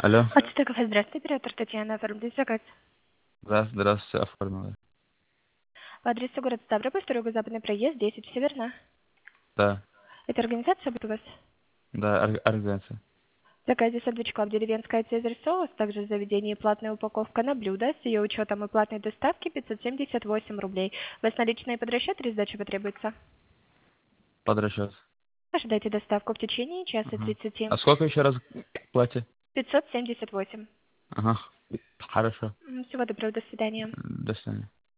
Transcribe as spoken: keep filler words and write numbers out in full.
Алло. Отсюда кафе, здравствуйте, оператор Татьяна, оформите заказ. Да, здравствуйте, оформила. По адресу город Ставрополь, второй юго-западный проезд, десять, все верно? Да, Это организация будет у вас? да, ор- организация. В заказе сэндвич клаб деревенская цезарь соус, также в заведении платная упаковка на блюдо, с ее учетом и платной доставки пятьсот семьдесят восемь рублей. У вас наличные подрасчет или сдача потребуется? Под расчет. Ожидайте доставку в течение часа Ага. тридцати. А сколько еще раз платье? пятьсот семьдесят восемь. Ага. Хорошо. М, Всего доброго, до свидания. До свидания.